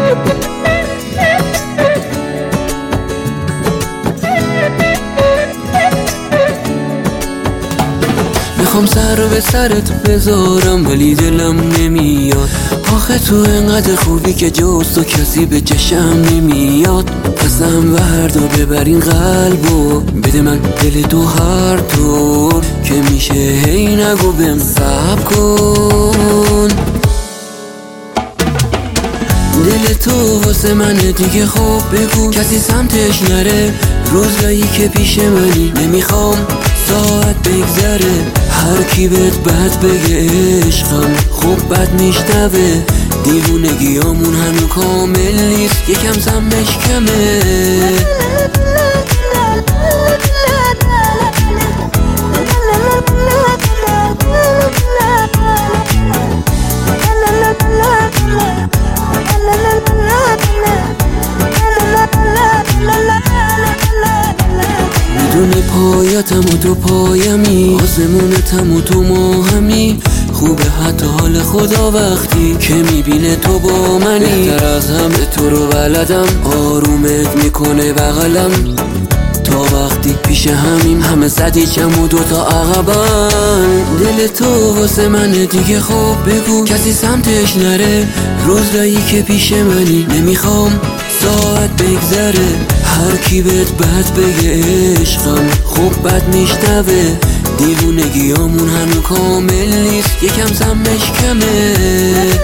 میخوام سر رو به سرت بذارم ولی دلم نمیاد. آخه تو انقدر خوبی که جز تو کسی به چشم نمیاد. پسم وردا ببر این قلبو بده من دل تو هر طور که میشه، هی نگو بهم صبر کن. دل تو واسه منه دیگه، خب بگو کسی سمتش نره. روزایی که پیش منی نمیخوام ساعت بگذره. هر کی بهت بد بگه عشقم خوب بد میشنوه. دیوونگیامون هنو کامل نیست، یکم سمش کمه. میدونی پایتم و تو پایمی، آسمونتم و تو ماهمی. خوبه حتی حال خدا وقتی که میبینه تو با منی. بهتر از همه تو رو بلدم، آرومت میکنه بغلم. تا وقتی پیش همیم همه زدی چم و دوتا عقبن. دل تو واسه منه دیگه، خب بگو کسی سمتش نره. روزایی که پیش منی نمیخوام ساعت بگذره. هر کی بهت بد بگه عشقم خوب بد میشنوه. دیوونگیامون هنو کامل نیست، یکم سمش کمه.